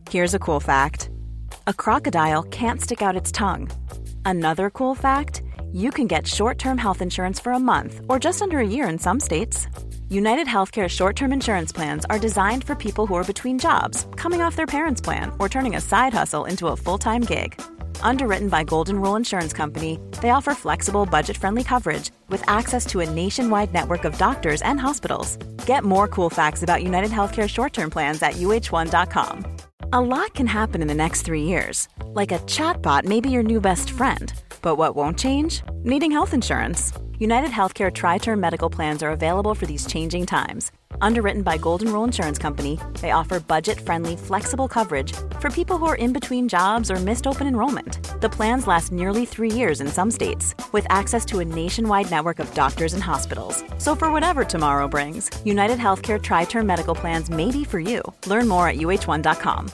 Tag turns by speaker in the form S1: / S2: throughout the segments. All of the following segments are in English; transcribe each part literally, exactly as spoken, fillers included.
S1: Here's a cool fact. A crocodile can't stick out its tongue. Another cool fact, you can get short-term health insurance for a month or just under a year in some states. United Healthcare short-term insurance plans are designed for people who are between jobs, coming off their parents' plan, or turning a side hustle into a full-time gig. Underwritten by Golden Rule Insurance Company, they offer flexible, budget-friendly coverage with access to a nationwide network of doctors and hospitals. Get more cool facts about United Healthcare short-term plans at U H one dot com. A lot can happen in the next three years. Like a chatbot may be your new best friend. But what won't change? Needing health insurance. United Healthcare Tri-Term Medical Plans are available for these changing times. Underwritten by Golden Rule Insurance Company, they offer budget-friendly, flexible coverage for people who are in between jobs or missed open enrollment. The plans last nearly three years in some states, with access to a nationwide network of doctors and hospitals. So for whatever tomorrow brings, United Healthcare Tri-Term Medical Plans may be for you. Learn more at U H one dot com.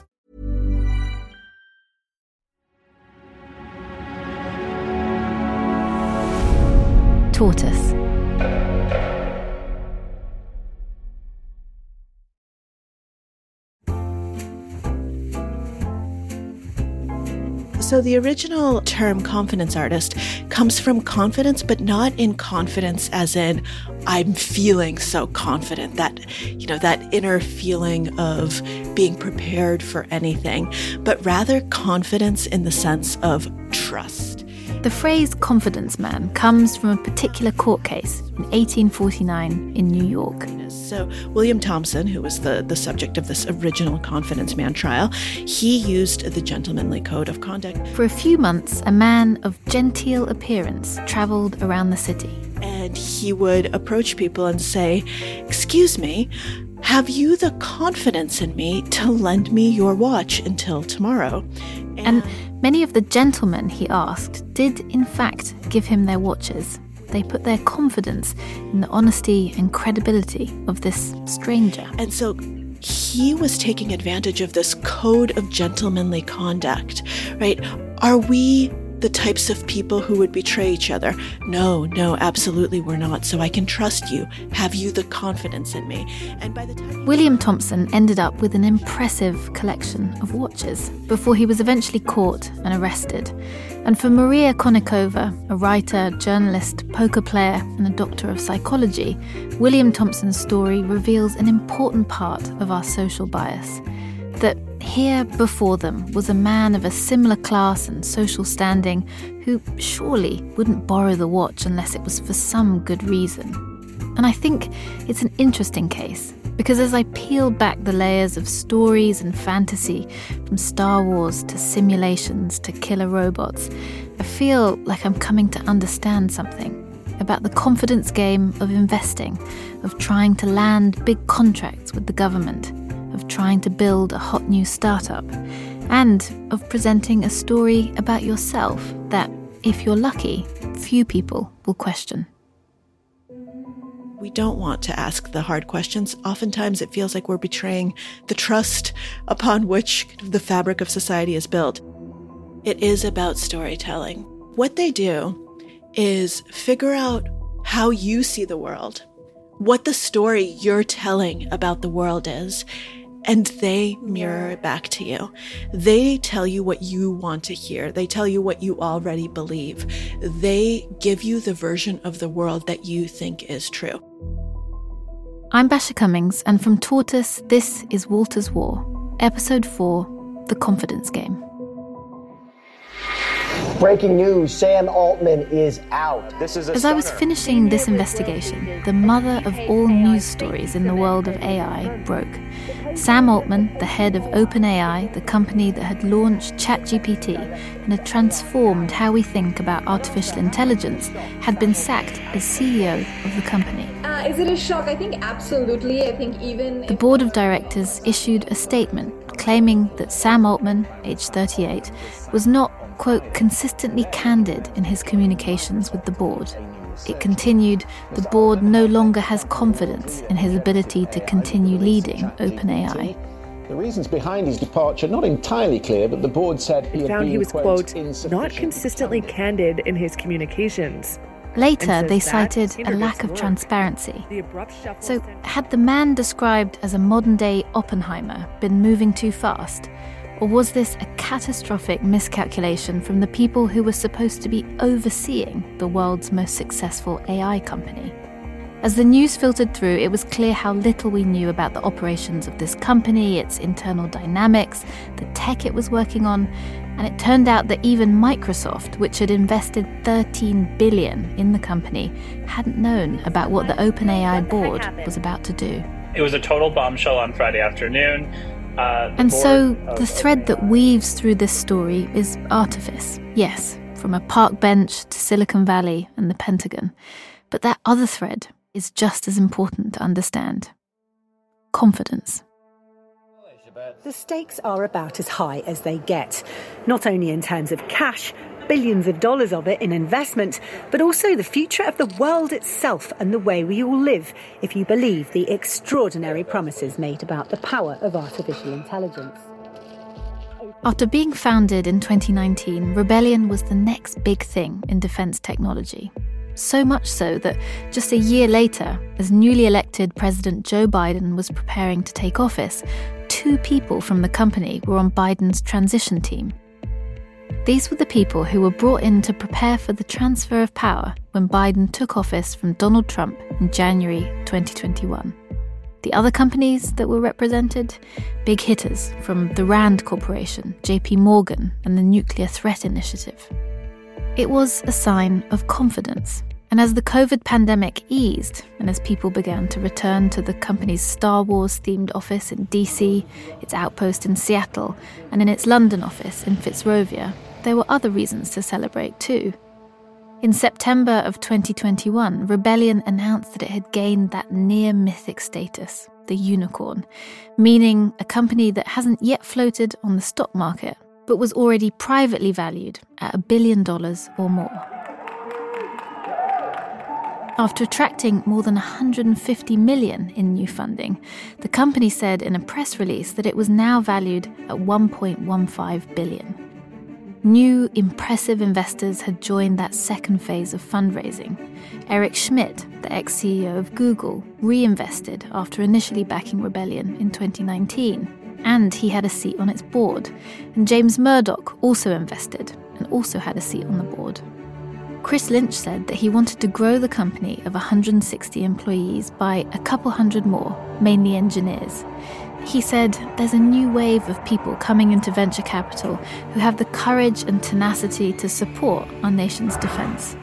S2: Tortoise.
S3: So the original term confidence artist comes from confidence, but not in confidence as in I'm feeling so confident, that, you know, that inner feeling of being prepared for anything, but rather confidence in the sense of trust.
S2: The phrase confidence man comes from a particular court case in eighteen forty-nine in New York.
S3: So William Thompson, who was the, the subject of this original confidence man trial, he used the gentlemanly code of conduct.
S2: For a few months, a man of genteel appearance travelled around the city.
S3: And he would approach people and say, "Excuse me, have you the confidence in me to lend me your watch until tomorrow?"
S2: And, and many of the gentlemen he asked did, in fact, give him their watches. They put their confidence in the honesty and credibility of this stranger.
S3: And so he was taking advantage of this code of gentlemanly conduct, right? Are we the types of people who would betray each other? No, no, absolutely we're not. So I can trust you. Have you the confidence in me? And by the time
S2: William Thompson ended up with an impressive collection of watches before he was eventually caught and arrested. And for Maria Konnikova, a writer, journalist, poker player, and a doctor of psychology, William Thompson's story reveals an important part of our social bias. That here before them was a man of a similar class and social standing who surely wouldn't borrow the watch unless it was for some good reason. And I think it's an interesting case because as I peel back the layers of stories and fantasy, from Star Wars to simulations to killer robots, I feel like I'm coming to understand something about the confidence game of investing, of trying to land big contracts with the government, of trying to build a hot new startup, and of presenting a story about yourself that, if you're lucky, few people will question.
S3: We don't want to ask the hard questions. Oftentimes it feels like we're betraying the trust upon which the fabric of society is built. It is about storytelling. What they do is figure out how you see the world, what the story you're telling about the world is, and they mirror it back to you. They tell you what you want to hear. They tell you what you already believe. They give you the version of the world that you think is true.
S2: I'm Basha Cummings, and from Tortoise, this is Walter's War, Episode four, The Confidence Game.
S4: Breaking news, Sam Altman is out.
S5: This is a
S2: As I was finishing this investigation, the mother of all news stories in the world of A I broke. Sam Altman, the head of OpenAI, the company that had launched ChatGPT and had transformed how we think about artificial intelligence, had been sacked as C E O of the company.
S6: Uh, is it a shock? I think absolutely. I think even...
S2: The board of directors issued a statement claiming that Sam Altman, age thirty-eight, was not, quote, consistently candid in his communications with the board. It continued, the board no longer has confidence in his ability to continue leading OpenAI.
S4: The reasons behind his departure not entirely clear, but the board said he
S7: it
S4: had
S7: found
S4: been,
S7: he was, quote, not
S4: insufficient.
S7: consistently candid in his communications.
S2: Later, they cited a lack of transparency. So, had the man described as a modern-day Oppenheimer been moving too fast? Or was this a catastrophic miscalculation from the people who were supposed to be overseeing the world's most successful A I company? As the news filtered through, it was clear how little we knew about the operations of this company, its internal dynamics, the tech it was working on, and it turned out that even Microsoft, which had invested thirteen billion dollars in the company, hadn't known about what the OpenAI board was about to do.
S5: It was a total bombshell on Friday afternoon. Uh,
S2: and so the thread that weaves through this story is artifice, yes, from a park bench to Silicon Valley and the Pentagon. But that other thread is just as important to understand. Confidence.
S8: The stakes are about as high as they get, not only in terms of cash, billions of dollars of it in investment, but also the future of the world itself and the way we all live, if you believe the extraordinary promises made about the power of artificial intelligence.
S2: After being founded in twenty nineteen, Rebellion was the next big thing in defense technology. So much so that just a year later, as newly elected President Joe Biden was preparing to take office, two people from the company were on Biden's transition team. These were the people who were brought in to prepare for the transfer of power when Biden took office from Donald Trump in January twenty twenty-one. The other companies that were represented? Big hitters from the Rand Corporation, J P Morgan, and the Nuclear Threat Initiative. It was a sign of confidence. And as the COVID pandemic eased, and as people began to return to the company's Star Wars-themed office in D C, its outpost in Seattle, and in its London office in Fitzrovia, there were other reasons to celebrate too. In September of twenty twenty-one, Rebellion announced that it had gained that near-mythic status, the unicorn, meaning a company that hasn't yet floated on the stock market, but was already privately valued at a billion dollars or more. After attracting more than one hundred fifty million dollars in new funding, the company said in a press release that it was now valued at one point one five billion dollars. New, impressive investors had joined that second phase of fundraising. Eric Schmidt, the ex-C E O of Google, reinvested after initially backing Rebellion in twenty nineteen. And he had a seat on its board. And James Murdoch also invested and also had a seat on the board. Chris Lynch said that he wanted to grow the company of one hundred sixty employees by a couple hundred more, mainly engineers. He said there's a new wave of people coming into venture capital who have the courage and tenacity to support our nation's defense.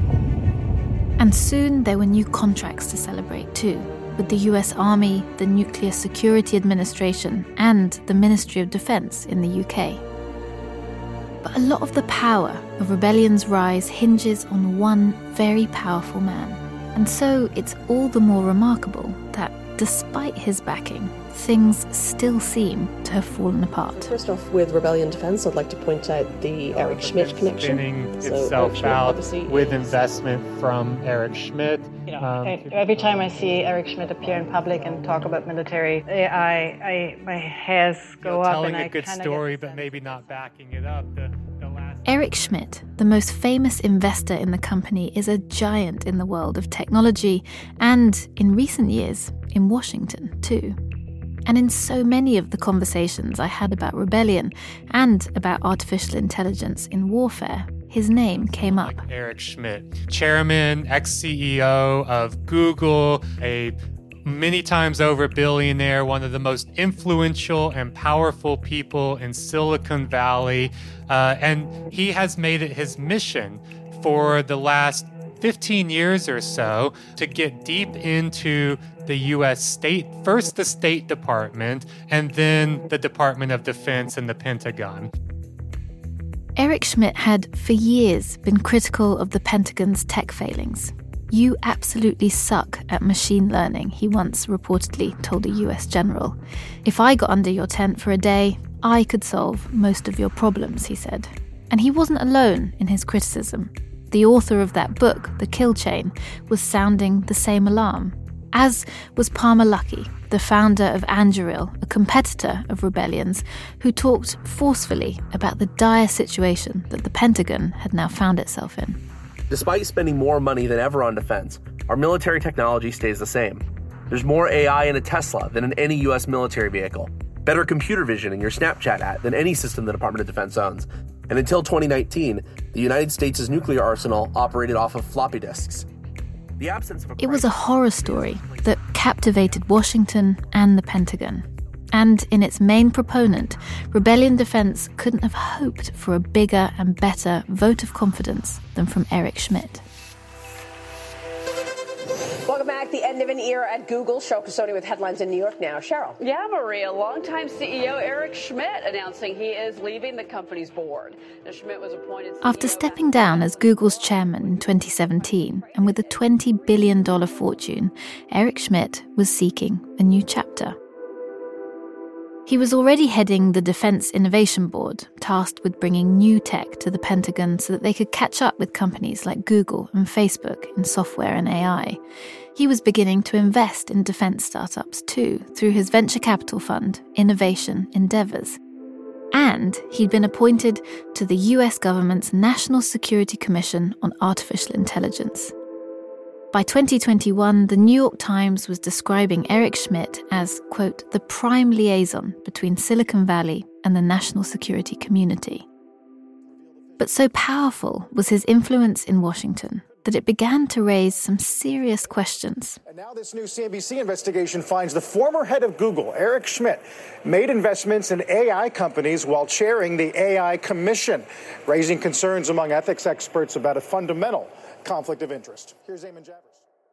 S2: And soon there were new contracts to celebrate too, with the U S Army, the Nuclear Security Administration, and the Ministry of Defense in the U K. But a lot of the power of Rebellion's rise hinges on one very powerful man. And so it's all the more remarkable that, despite his backing, things still seem to have fallen apart.
S9: First off, with Rebellion Defense, I'd like to point out the Eric Schmidt connection.
S10: Spinning
S9: so
S10: itself out with investment from Eric Schmidt.
S11: You know,
S10: um,
S11: I, every time I see Eric Schmidt appear in public and talk about military A I, I my hairs go
S10: you know,
S11: up.
S10: Telling
S11: and
S10: a
S11: I
S10: good story, but
S11: sense.
S10: maybe not backing it up. The, the last...
S2: Eric Schmidt, the most famous investor in the company, is a giant in the world of technology and, in recent years, in Washington too. And in so many of the conversations I had about Rebellion and about artificial intelligence in warfare, his name came up.
S10: Eric Schmidt, chairman, ex-C E O of Google, a many times over billionaire, one of the most influential and powerful people in Silicon Valley. Uh, and he has made it his mission for the last fifteen years or so to get deep into the U S state, first the State Department, and then the Department of Defense and the Pentagon.
S2: Eric Schmidt had for years been critical of the Pentagon's tech failings. You absolutely suck at machine learning, he once reportedly told a U S general. If I got under your tent for a day, I could solve most of your problems, he said. And he wasn't alone in his criticism. The author of that book, The Kill Chain, was sounding the same alarm, as was Palmer Luckey, the founder of Anduril, a competitor of Rebellion's, who talked forcefully about the dire situation that the Pentagon had now found itself in.
S12: Despite spending more money than ever on defense, our military technology stays the same. There's more A I in a Tesla than in any U S military vehicle. better computer vision in your Snapchat app than any system the Department of Defense owns. And until twenty nineteen, the United States' nuclear arsenal operated off of floppy disks. The absence of a
S2: It was a horror story that captivated Washington and the Pentagon. And in its main proponent, Rebellion Defense couldn't have hoped for a bigger and better vote of confidence than from Eric Schmidt.
S13: Welcome back. The end of an era at Google. Cheryl Casoni with headlines in New York now. Cheryl.
S14: Yeah, Maria. Longtime C E O Eric Schmidt announcing he is leaving the company's board. Now, Schmidt was appointed C E O
S2: After stepping down as Google's chairman in twenty seventeen, and with a twenty billion dollars fortune, Eric Schmidt was seeking a new chapter. He was already heading the Defense Innovation Board, tasked with bringing new tech to the Pentagon so that they could catch up with companies like Google and Facebook in software and A I. He was beginning to invest in defense startups too, through his venture capital fund, Innovation Endeavors. And he'd been appointed to the U S government's National Security Commission on Artificial Intelligence. By twenty twenty-one, the New York Times was describing Eric Schmidt as, quote, the prime liaison between Silicon Valley and the national security community. But so powerful was his influence in Washington that it began to raise some serious questions.
S15: And now this new C N B C investigation finds the former head of Google, Eric Schmidt, made investments in A I companies while chairing the A I Commission, raising concerns among ethics experts about a fundamental conflict of interest. Here's Eamon Javers.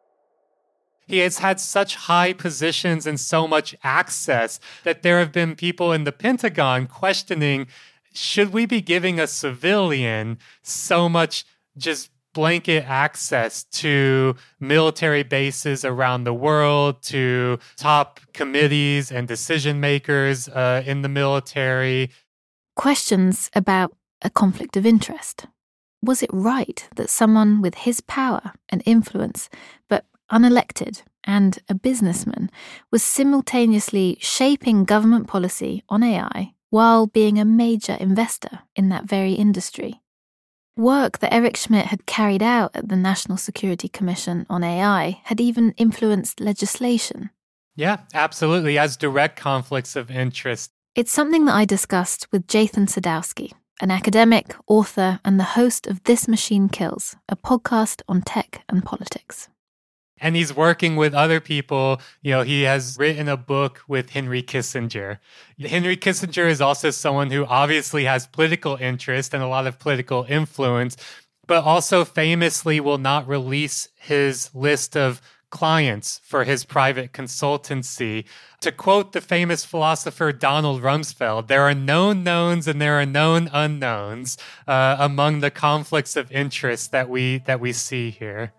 S10: He has had such high positions and so much access that there have been people in the Pentagon questioning, should we be giving a civilian so much just blanket access to military bases around the world, to top committees and decision makers uh, in the military?
S2: Questions about a conflict of interest. Was it right that someone with his power and influence, but unelected and a businessman, was simultaneously shaping government policy on A I while being a major investor in that very industry? Work that Eric Schmidt had carried out at the National Security Commission on A I had even influenced legislation.
S10: Yeah, absolutely, as direct conflicts of interest.
S2: It's something that I discussed with Jathan Sadowski, an academic, author, and the host of This Machine Kills, a podcast on tech and politics.
S10: And he's working with other people. You know, he has written a book with Henry Kissinger. Henry Kissinger is also someone who obviously has political interest and a lot of political influence, but also famously will not release his list of clients for his private consultancy. To quote the famous philosopher Donald Rumsfeld, there are known knowns and there are known unknowns uh, among the conflicts of interest that we that we see here.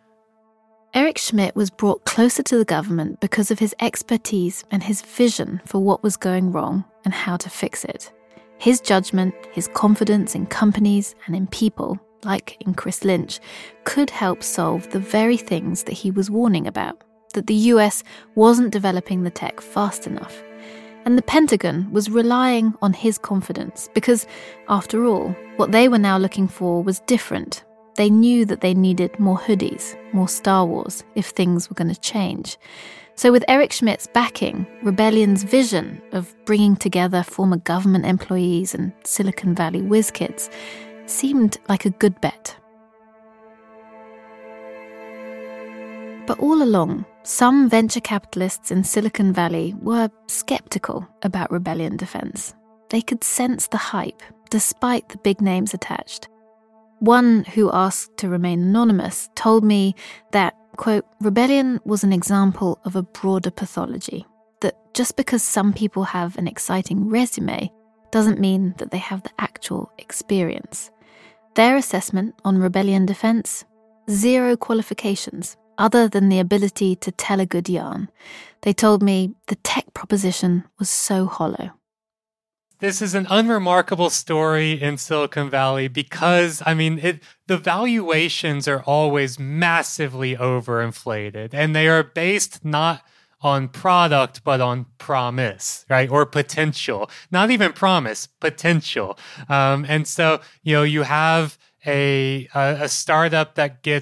S2: Eric Schmidt was brought closer to the government because of his expertise and his vision for what was going wrong and how to fix it. His judgment, his confidence in companies and in people, like in Chris Lynch, could help solve the very things that he was warning about, that the U S wasn't developing the tech fast enough. And the Pentagon was relying on his confidence because, after all, what they were now looking for was different. They knew that they needed more hoodies, more Star Wars, if things were going to change. So with Eric Schmidt's backing, Rebellion's vision of bringing together former government employees and Silicon Valley whiz kids seemed like a good bet. But all along, some venture capitalists in Silicon Valley were skeptical about Rebellion Defense. They could sense the hype, despite the big names attached. One who asked to remain anonymous told me that, quote, Rebellion was an example of a broader pathology, that just because some people have an exciting resume doesn't mean that they have the actual experience. Their assessment on Rebellion Defense? Zero qualifications, other than the ability to tell a good yarn. They told me the tech proposition was so hollow.
S10: This is an unremarkable story in Silicon Valley because, I mean, it, the valuations are always massively overinflated, and they are based not on product, but on promise, right? Or potential. Not even promise, potential. Um, and so, you know, you have a, a, a startup that gets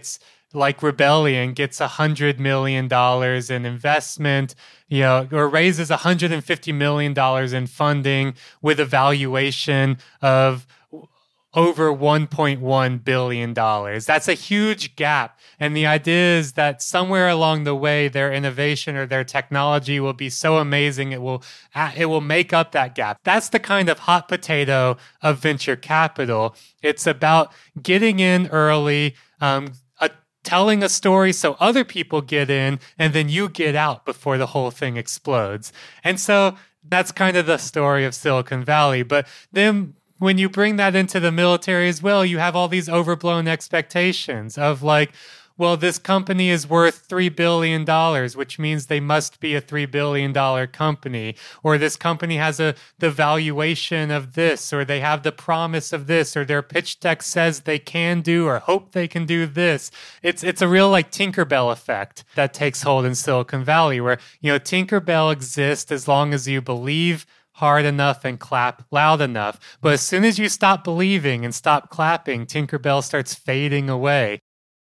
S10: like Rebellion, gets one hundred million dollars in investment, you know, or raises one hundred fifty million dollars in funding with a valuation of over one point one billion dollars. That's a huge gap. And the idea is that somewhere along the way, their innovation or their technology will be so amazing, it will it will make up that gap. That's the kind of hot potato of venture capital. It's about getting in early, um, a, telling a story so other people get in, and then you get out before the whole thing explodes. And so that's kind of the story of Silicon Valley. But then when you bring that into the military as well, you have all these overblown expectations of like, well, this company is worth three billion dollars, which means they must be a three billion dollars company. Or this company has a the valuation of this, or they have the promise of this, or their pitch deck says they can do or hope they can do this. It's it's a real like Tinkerbell effect that takes hold in Silicon Valley, where, you know, Tinkerbell exists as long as you believe hard enough and clap loud enough. But as soon as you stop believing and stop clapping, Tinkerbell starts fading away.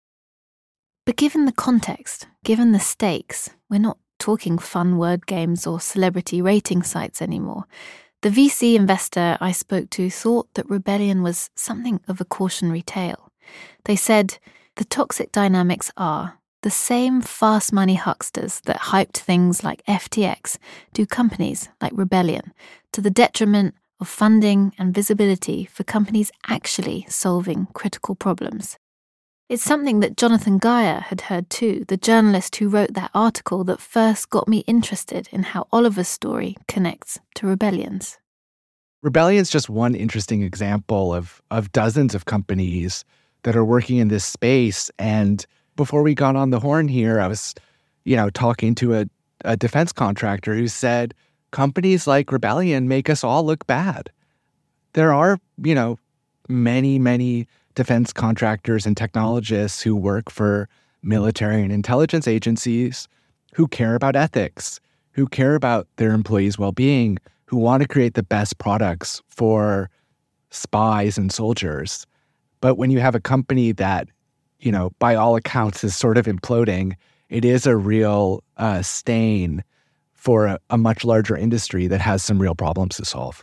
S2: But given the context, given the stakes, we're not talking fun word games or celebrity rating sites anymore. The V C investor I spoke to thought that Rebellion was something of a cautionary tale. They said the toxic dynamics are the same fast money hucksters that hyped things like F T X do companies like Rebellion, to the detriment of funding and visibility for companies actually solving critical problems. It's something that Jonathan Geyer had heard too, the journalist who wrote that article that first got me interested in how Oliver's story connects to Rebellion's.
S16: Rebellion's just one interesting example of of dozens of companies that are working in this space. And before we got on the horn here, I was, you know, talking to a, a defense contractor who said companies like Rebellion make us all look bad. There are, you know, many, many defense contractors and technologists who work for military and intelligence agencies who care about ethics, who care about their employees' well-being, who want to create the best products for spies and soldiers. But when you have a company that, you know, by all accounts is sort of imploding, it is a real uh, stain for a, a much larger industry that has some real problems to solve.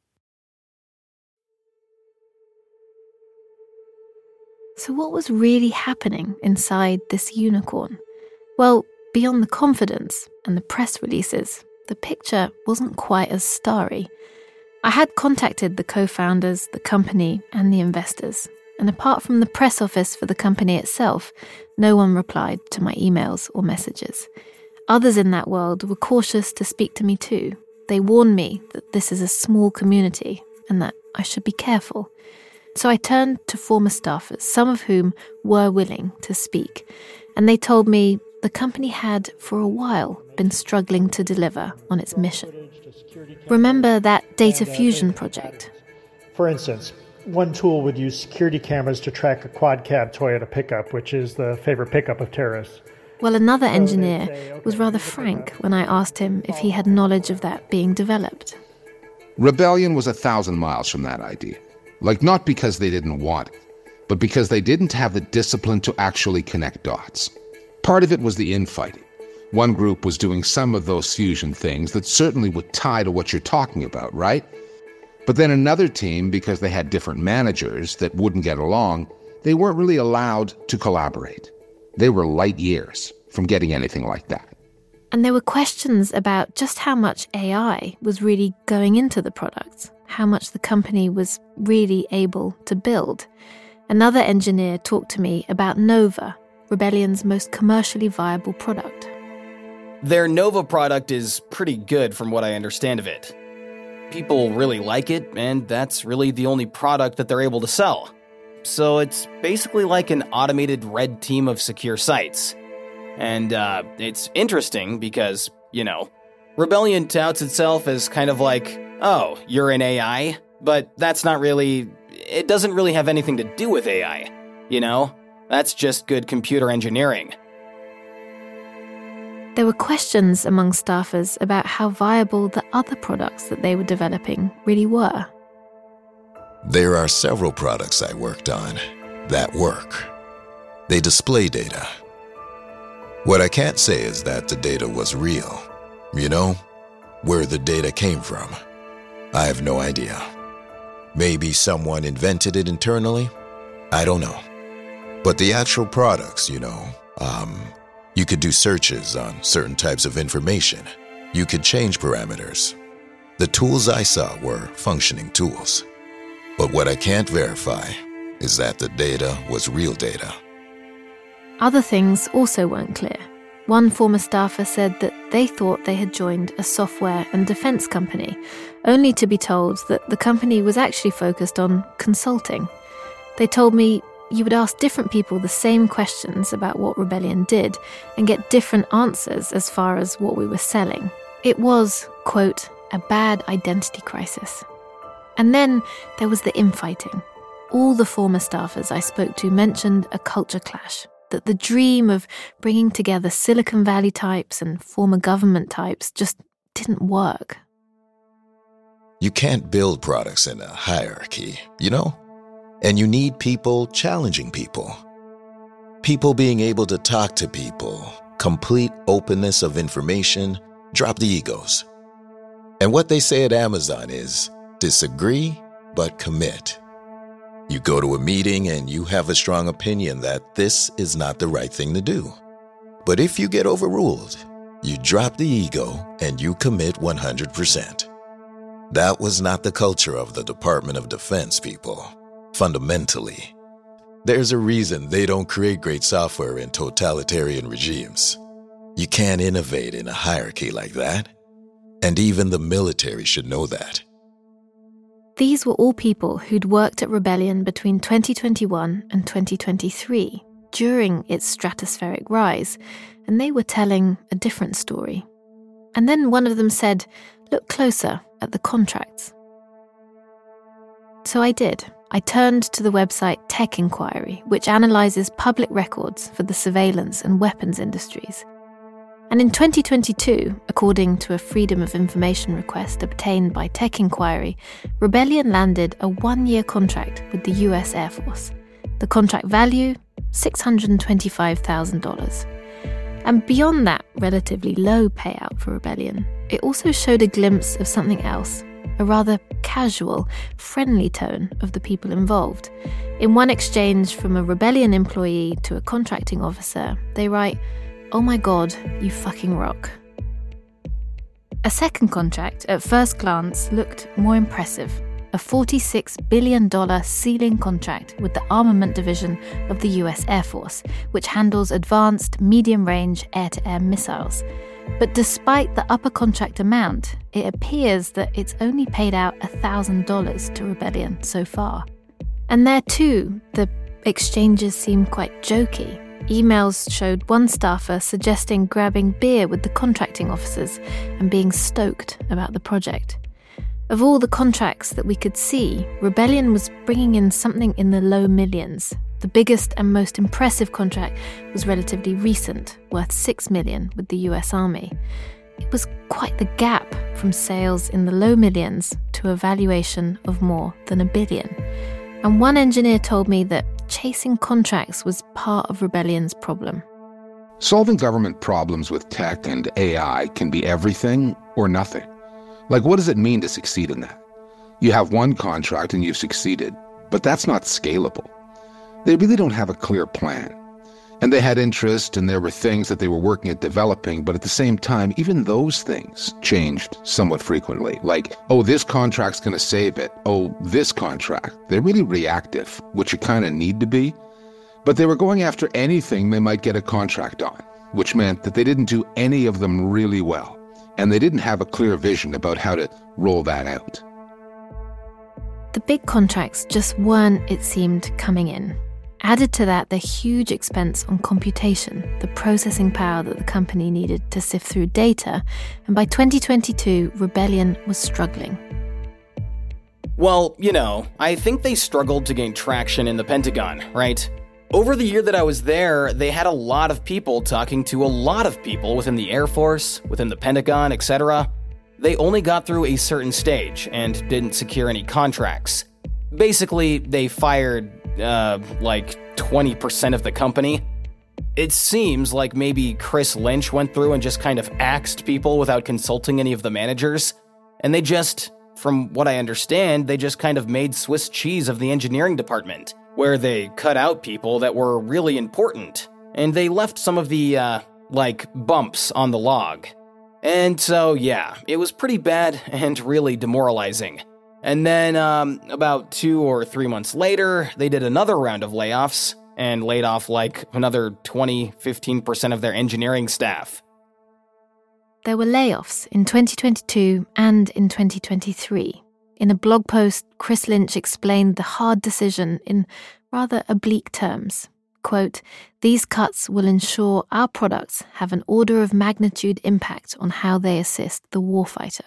S2: So what was really happening inside this unicorn? Well, beyond the confidence and the press releases, the picture wasn't quite as starry. I had contacted the co-founders, the company, and the investors. And apart from the press office for the company itself, no one replied to my emails or messages. Others in that world were cautious to speak to me too. They warned me that this is a small community and that I should be careful. So I turned to former staffers, some of whom were willing to speak, and they told me the company had, for a while, been struggling to deliver on its mission. Remember that data fusion project?
S15: For instance, one tool would use security cameras to track a quad-cab Toyota pickup, which is the favorite pickup of terrorists.
S2: Well, another engineer was rather frank when I asked him if he had knowledge of that being developed.
S17: Rebellion was a thousand miles from that idea. Like, not because they didn't want it, but because they didn't have the discipline to actually connect dots. Part of it was the infighting. One group was doing some of those fusion things that certainly would tie to what you're talking about, right? But then another team, because they had different managers that wouldn't get along, they weren't really allowed to collaborate. They were light years from getting anything like that.
S2: And there were questions about just how much A I was really going into the products, how much the company was really able to build. Another engineer talked to me about Nova, Rebellion's most commercially viable product.
S18: Their Nova product is pretty good from what I understand of it. People really like it, and that's really the only product that they're able to sell. So it's basically like an automated red team of secure sites. And uh, it's interesting because, you know, Rebellion touts itself as kind of like, oh, you're an A I, but that's not really, it doesn't really have anything to do with A I, you know? That's just good computer engineering.
S2: There were questions among staffers about how viable the other products that they were developing really were.
S19: There are several products I worked on that work. They display data. What I can't say is that the data was real. You know, where the data came from. I have no idea. Maybe someone invented it internally? I don't know. But the actual products, you know, um, you could do searches on certain types of information. You could change parameters. The tools I saw were functioning tools. But what I can't verify is that the data was real data.
S2: Other things also weren't clear. One former staffer said that they thought they had joined a software and defense company, only to be told that the company was actually focused on consulting. They told me you would ask different people the same questions about what Rebellion did and get different answers as far as what we were selling. It was, quote, a bad identity crisis. And then there was the infighting. All the former staffers I spoke to mentioned a culture clash, that the dream of bringing together Silicon Valley types and former government types just didn't work.
S19: You can't build products in a hierarchy, you know? And you need people challenging people. People being able to talk to people, complete openness of information, drop the egos. And what they say at Amazon is, disagree, but commit. You go to a meeting and you have a strong opinion that this is not the right thing to do. But if you get overruled, you drop the ego and you commit one hundred percent. That was not the culture of the Department of Defense, people. Fundamentally, there's a reason they don't create great software in totalitarian regimes. You can't innovate in a hierarchy like that. And even the military should know that.
S2: These were all people who'd worked at Rebellion between twenty twenty-one and twenty twenty-three, during its stratospheric rise, and they were telling a different story. And then one of them said, look closer at the contracts. So I did. I turned to the website Tech Inquiry, which analyses public records for the surveillance and weapons industries. And in twenty twenty-two, according to a Freedom of Information request obtained by Tech Inquiry, Rebellion landed a one-year contract with the U S Air Force. The contract value, six hundred twenty-five thousand dollars. And beyond that relatively low payout for Rebellion, it also showed a glimpse of something else, a rather casual, friendly tone of the people involved. In one exchange from a Rebellion employee to a contracting officer, they write, "Oh my God, you fucking rock." A second contract, at first glance, looked more impressive. A forty-six billion dollars ceiling contract with the Armament Division of the U S Air Force, which handles advanced, medium-range air-to-air missiles. But despite the upper contract amount, it appears that it's only paid out one thousand dollars to Rebellion so far. And there too, the exchanges seemed quite jokey. Emails showed one staffer suggesting grabbing beer with the contracting officers and being stoked about the project. Of all the contracts that we could see, Rebellion was bringing in something in the low millions. The biggest and most impressive contract was relatively recent, worth six million dollars with the U S Army. It was quite the gap from sales in the low millions to a valuation of more than a billion. And one engineer told me that chasing contracts was part of Rebellion's problem.
S17: Solving government problems with tech and A I can be everything or nothing. Like, what does it mean to succeed in that? You have one contract and you've succeeded, but that's not scalable. They really don't have a clear plan. And they had interest and there were things that they were working at developing, but at the same time, even those things changed somewhat frequently. Like, oh, this contract's going to save it. Oh, this contract. They're really reactive, which you kind of need to be. But they were going after anything they might get a contract on, which meant that they didn't do any of them really well. And they didn't have a clear vision about how to roll that out.
S2: The big contracts just weren't, it seemed, coming in. Added to that, the huge expense on computation, the processing power that the company needed to sift through data, and by twenty twenty-two, Rebellion was struggling.
S18: Well, you know, I think they struggled to gain traction in the Pentagon, right? Over the year that I was there, they had a lot of people talking to a lot of people within the Air Force, within the Pentagon, et cetera. They only got through a certain stage and didn't secure any contracts. Basically, they fired uh, like twenty percent of the company. It seems like maybe Chris Lynch went through and just kind of axed people without consulting any of the managers. And they just, from what I understand, they just kind of made Swiss cheese of the engineering department, where they cut out people that were really important. And they left some of the, uh, like, bumps on the log. And so, yeah, it was pretty bad and really demoralizing. And then, um, about two or three months later, they did another round of layoffs and laid off like another twenty, fifteen percent of their engineering staff.
S2: There were layoffs in twenty twenty-two and in twenty twenty-three. In a blog post, Chris Lynch explained the hard decision in rather oblique terms. Quote, "These cuts will ensure our products have an order of magnitude impact on how they assist the warfighter."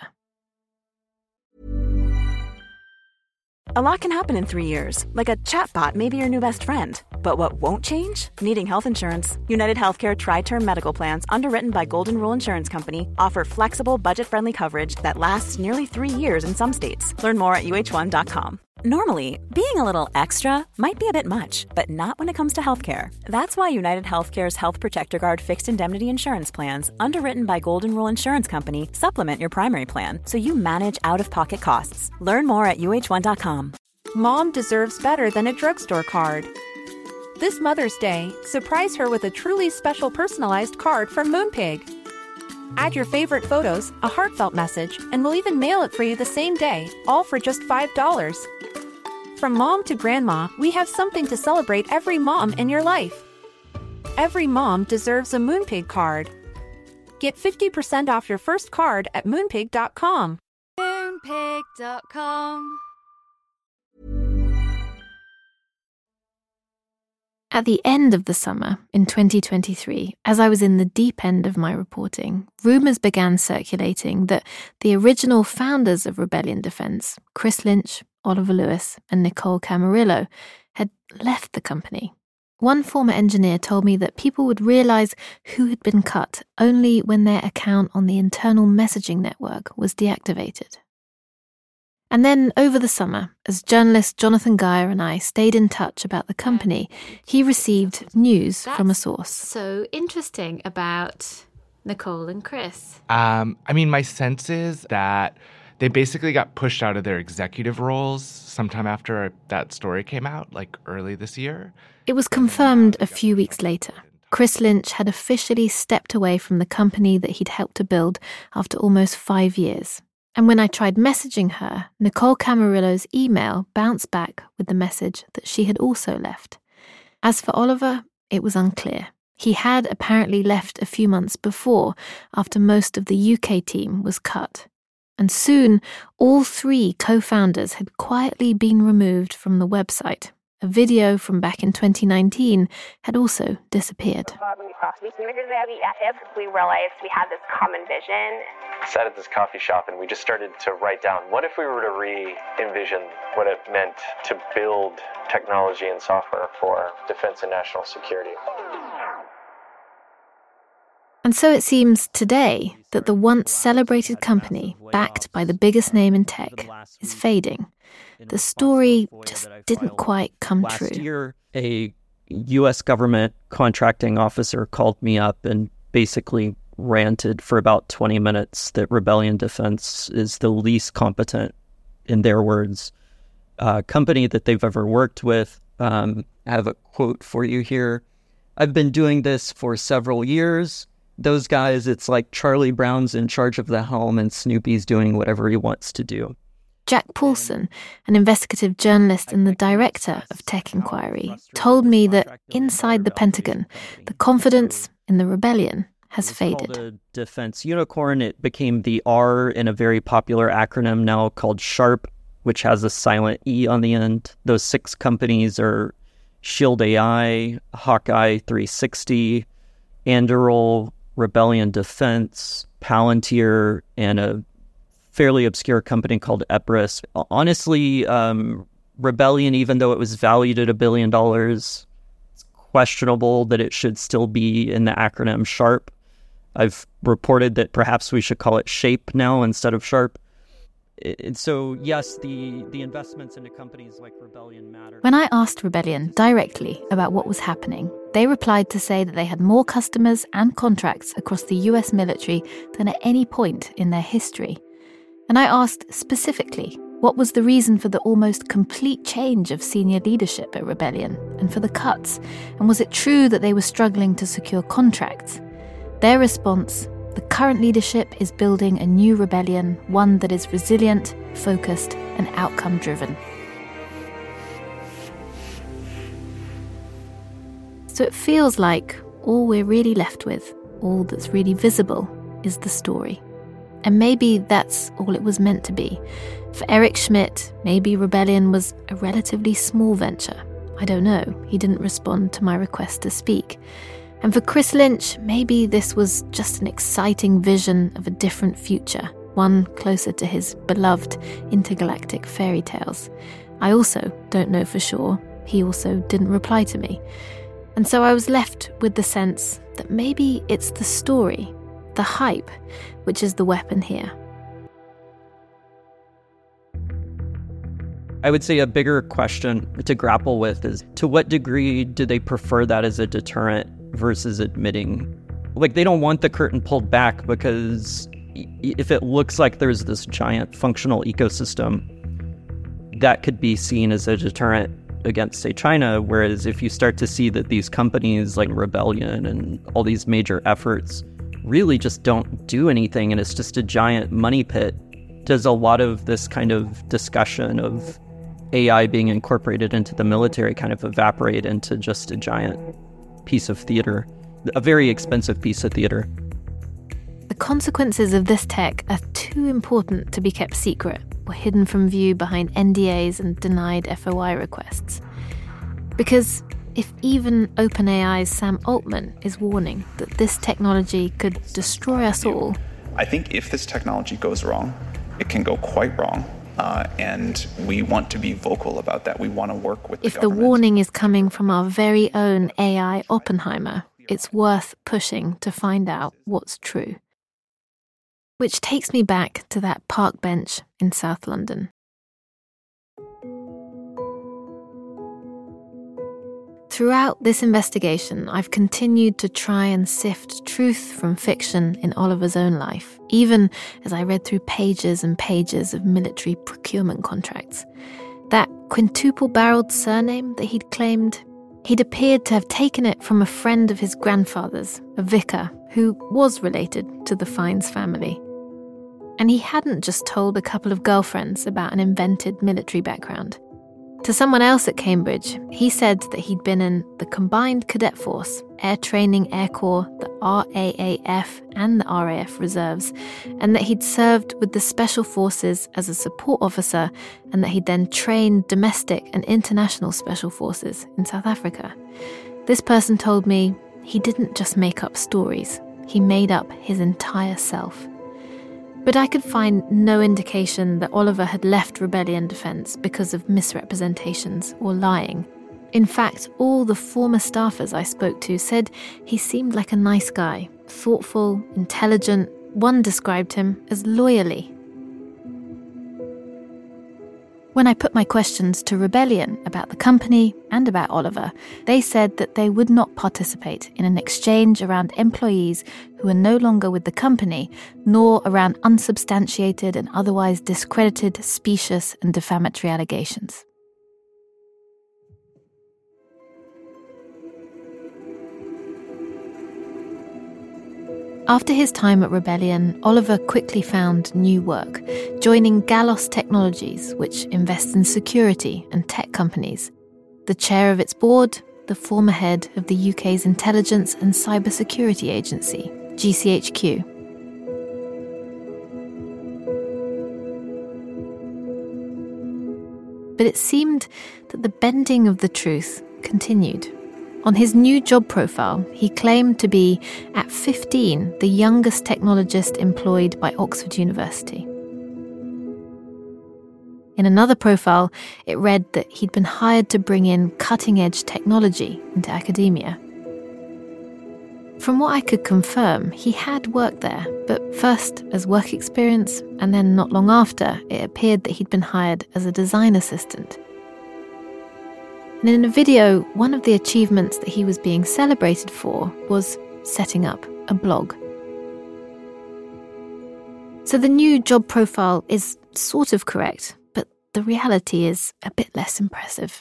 S1: A lot can happen in three years, like a chatbot may be your new best friend. But what won't change? Needing health insurance. United Healthcare Tri-Term Medical Plans, underwritten by Golden Rule Insurance Company, offer flexible, budget-friendly coverage that lasts nearly three years in some states. Learn more at U H one dot com. Normally, being a little extra might be a bit much, but not when it comes to healthcare. That's why United Healthcare's Health Protector Guard fixed indemnity insurance plans, underwritten by Golden Rule Insurance Company, supplement your primary plan so you manage out-of-pocket costs. Learn more at U H one dot com.
S20: Mom deserves better than a drugstore card. This Mother's Day, surprise her with a truly special personalized card from Moonpig. Add your favorite photos, a heartfelt message, and we'll even mail it for you the same day, all for just five dollars. From mom to grandma, we have something to celebrate every mom in your life. Every mom deserves a Moonpig card. Get fifty percent off your first card at moonpig dot com.
S21: moonpig dot com.
S2: At the end of the summer, in twenty twenty-three, as I was in the deep end of my reporting, rumours began circulating that the original founders of Rebellion Defense, Chris Lynch, Oliver Lewis, and Nicole Camarillo, had left the company. One former engineer told me that people would realise who had been cut only when their account on the internal messaging network was deactivated. And then, over the summer, as journalist Jonathan Geyer and I stayed in touch about the company, he received news That's from a source. So interesting about Nicole and Chris.
S16: Um, I mean, my sense is that they basically got pushed out of their executive roles sometime after that story came out, like early this year.
S2: It was confirmed a few weeks later. Chris Lynch had officially stepped away from the company that he'd helped to build after almost five years. And when I tried messaging her, Nicole Camarillo's email bounced back with the message that she had also left. As for Oliver, it was unclear. He had apparently left a few months before, after most of the U K team was cut. And soon, all three co-founders had quietly been removed from the website. A video from back in twenty nineteen had also disappeared.
S22: We realized we had this common vision.
S23: Sat at this coffee shop and we just started to write down, what if we were to re-envision what it meant to build technology and software for defense and national security?
S2: And so it seems today that the once celebrated company, backed by the biggest name in tech, is fading. The story just didn't quite come true.
S24: Last year, a U S government contracting officer called me up and basically ranted for about twenty minutes that Rebellion Defense is the least competent, in their words, uh, company that they've ever worked with. Um, I have a quote for you here. "I've been doing this for several years. Those guys, it's like Charlie Brown's in charge of the helm and Snoopy's doing whatever he wants to do."
S2: Jack Paulson, an investigative journalist and the director of Tech Inquiry, told me that inside the Pentagon, the confidence in the rebellion has faded.
S24: It's called a defense unicorn. It became the R in a very popular acronym now called SHARP, which has a silent E on the end. Those six companies are Shield A I, Hawkeye three sixty, Anduril, Rebellion Defense, Palantir, and a fairly obscure company called Epirus. Honestly, um, Rebellion, even though it was valued at a billion dollars, it's questionable that it should still be in the acronym SHARP. I've reported that perhaps we should call it SHAPE now instead of SHARP. And so, yes, the, the investments into companies like Rebellion matter.
S2: When I asked Rebellion directly about what was happening, they replied to say that they had more customers and contracts across the U S military than at any point in their history. And I asked specifically, what was the reason for the almost complete change of senior leadership at Rebellion and for the cuts? And was it true that they were struggling to secure contracts? Their response: the current leadership is building a new Rebellion, one that is resilient, focused, and outcome-driven. So it feels like all we're really left with, all that's really visible, is the story. And maybe that's all it was meant to be. For Eric Schmidt, maybe Rebellion was a relatively small venture. I don't know. He didn't respond to my request to speak. And for Chris Lynch, maybe this was just an exciting vision of a different future, one closer to his beloved intergalactic fairy tales. I also don't know for sure. He also didn't reply to me. And so I was left with the sense that maybe it's the story, the hype, which is the weapon here.
S24: I would say a bigger question to grapple with is, to what degree do they prefer that as a deterrent versus admitting? Like, they don't want the curtain pulled back because if it looks like there's this giant functional ecosystem, that could be seen as a deterrent against, say, China. Whereas if you start to see that these companies like Rebellion and all these major efforts really just don't do anything and it's just a giant money pit, does a lot of this kind of discussion of A I being incorporated into the military kind of evaporate into just a giant piece of theater, a very expensive piece of theater.
S2: The consequences of this tech are too important to be kept secret or hidden from view behind N D As and denied F O I requests. Because if even OpenAI's Sam Altman is warning that this technology could destroy us all...
S3: I think if this technology goes wrong, it can go quite wrong. Uh, and we want to be vocal about that. We want to work with the
S2: If the
S3: government.
S2: warning is coming from our very own A I Oppenheimer, it's worth pushing to find out what's true. Which takes me back to that park bench in South London. Throughout this investigation, I've continued to try and sift truth from fiction in Oliver's own life, even as I read through pages and pages of military procurement contracts. That quintuple-barreled surname that he'd claimed, he'd appeared to have taken it from a friend of his grandfather's, a vicar, who was related to the Fiennes family. And he hadn't just told a couple of girlfriends about an invented military background. To someone else at Cambridge, he said that he'd been in the Combined Cadet Force, Air Training Air Corps, the R A A F and the R A F Reserves, and that he'd served with the Special Forces as a support officer, and that he'd then trained domestic and international special forces in South Africa. This person told me he didn't just make up stories, he made up his entire self. But I could find no indication that Oliver had left Rebellion Defence because of misrepresentations or lying. In fact, all the former staffers I spoke to said he seemed like a nice guy, thoughtful, intelligent. One described him as lawyerly. When I put my questions to Rebellion about the company and about Oliver, they said that they would not participate in an exchange around employees who are no longer with the company, nor around unsubstantiated and otherwise discredited, specious and defamatory allegations. After his time at Rebellion, Oliver quickly found new work, joining Galos Technologies, which invests in security and tech companies. The chair of its board, the former head of the U K's Intelligence and Cybersecurity Agency, G C H Q. But it seemed that the bending of the truth continued. On his new job profile, he claimed to be, at fifteen, the youngest technologist employed by Oxford University. In another profile, it read that he'd been hired to bring in cutting-edge technology into academia. From what I could confirm, he had worked there, but first as work experience, and then not long after, it appeared that he'd been hired as a design assistant. And in a video, one of the achievements that he was being celebrated for was setting up a blog. So the new job profile is sort of correct, but the reality is a bit less impressive.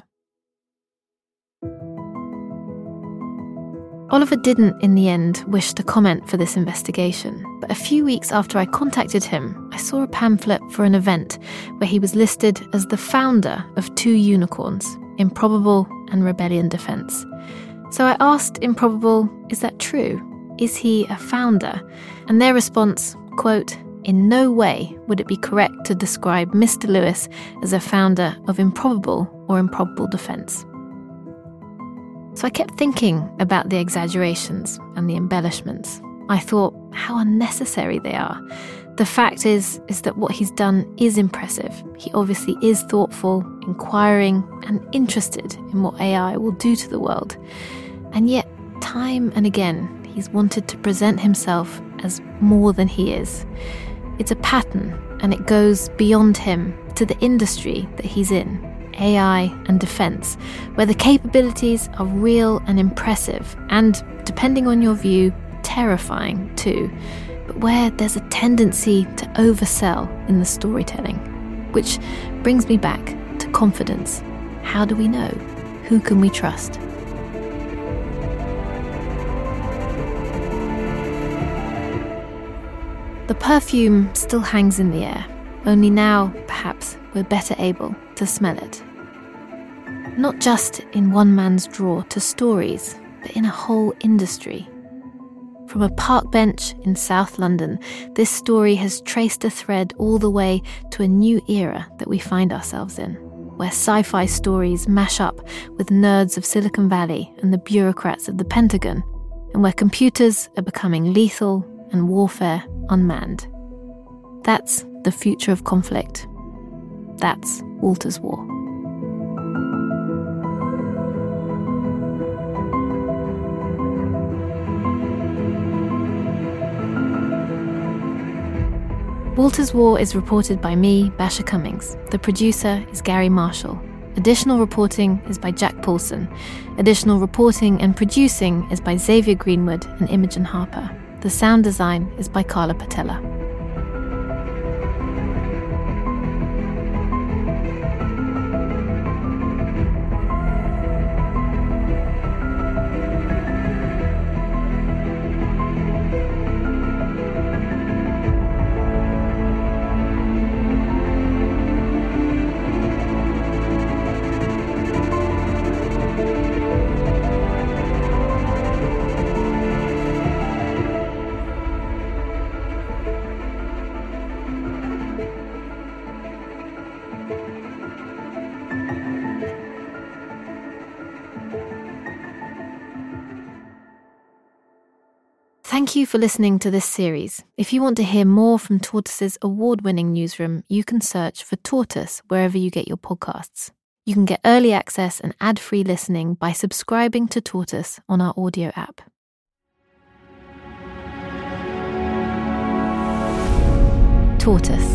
S2: Oliver didn't, in the end, wish to comment for this investigation, but a few weeks after I contacted him, I saw a pamphlet for an event where he was listed as the founder of two unicorns, Improbable and Rebellion Defense. So I asked Improbable, is that true? Is he a founder? And their response, quote, in no way would it be correct to describe Mister Lewis as a founder of Improbable or Improbable Defense. So I kept thinking about the exaggerations and the embellishments. I thought how unnecessary they are. The fact is, is that what he's done is impressive. He obviously is thoughtful, inquiring, and interested in what A I will do to the world. And yet, time and again, he's wanted to present himself as more than he is. It's a pattern, and it goes beyond him to the industry that he's in. A I and defense, where the capabilities are real and impressive, and, depending on your view, terrifying too, but where there's a tendency to oversell in the storytelling. Which brings me back to confidence. How do we know? Who can we trust? The perfume still hangs in the air, only now, perhaps, we're better able to smell it. Not just in one man's draw to stories, but in a whole industry. From a park bench in South London, this story has traced a thread all the way to a new era that we find ourselves in, where sci-fi stories mash up with nerds of Silicon Valley and the bureaucrats of the Pentagon, and where computers are becoming lethal and warfare unmanned. That's the future of conflict. That's Walter's War. Walter's War is reported by me, Basha Cummings. The producer is Gary Marshall. Additional reporting is by Jack Paulson. Additional reporting and producing is by Xavier Greenwood and Imogen Harper. The sound design is by Carla Patella. Thank you for listening to this series. If you want to hear more from Tortoise's award-winning newsroom, you can search for Tortoise wherever you get your podcasts. You can get early access and ad-free listening by subscribing to Tortoise on our audio app. Tortoise.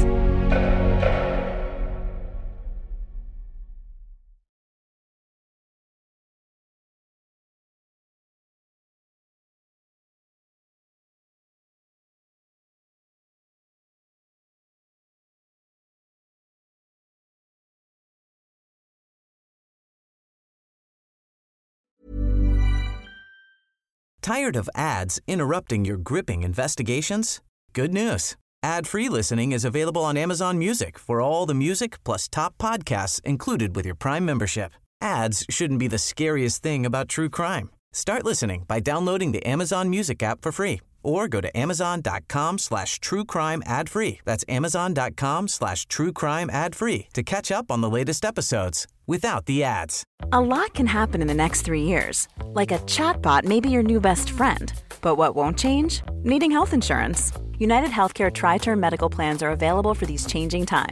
S4: Tired of ads interrupting your gripping investigations? Good news. Ad-free listening is available on Amazon Music for all the music plus top podcasts included with your Prime membership. Ads shouldn't be the scariest thing about true crime. Start listening by downloading the Amazon Music app for free or go to amazon.com slash true crime ad free. That's amazon.com slash true crime ad free to catch up on the latest episodes without the ads.
S1: A lot can happen in the next three years. Like a chatbot may be your new best friend. But what won't change? Needing health insurance. United Healthcare Tri-Term Medical Plans are available for these changing times.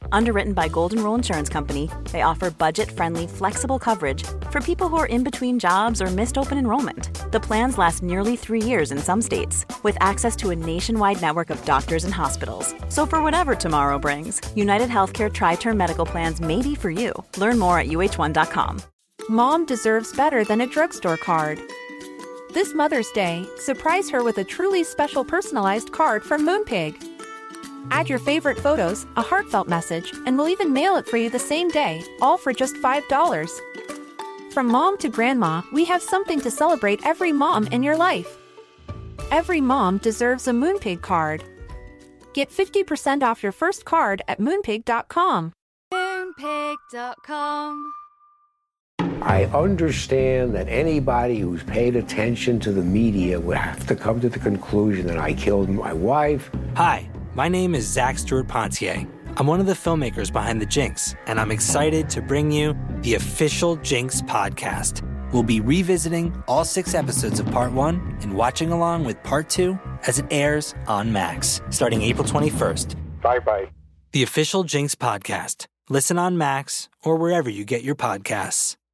S1: Underwritten by Golden Rule Insurance Company, they offer budget-friendly, flexible coverage for people who are in between jobs or missed open enrollment. The plans last nearly three years in some states, with access to a nationwide network of doctors and hospitals. So for whatever tomorrow brings, United Healthcare Tri-Term Medical Plans may be for you. Learn more at U H one dot com.
S20: Mom deserves better than a drugstore card. This Mother's Day, surprise her with a truly special personalized card from Moonpig. Add your favorite photos, a heartfelt message, and we'll even mail it for you the same day, all for just five dollars. From mom to grandma, we have something to celebrate every mom in your life. Every mom deserves a Moonpig card. Get fifty percent off your first card at moonpig dot com.
S21: Moonpig dot com.
S5: I understand that anybody who's paid attention to the media would have to come to the conclusion that I killed my wife.
S6: Hi, my name is Zach Stewart-Pontier. I'm one of the filmmakers behind The Jinx, and I'm excited to bring you the official Jinx podcast. We'll be revisiting all six episodes of Part one and watching along with Part two as it airs on Max, starting April twenty-first.
S5: Bye-bye.
S6: The official Jinx podcast. Listen on Max or wherever you get your podcasts.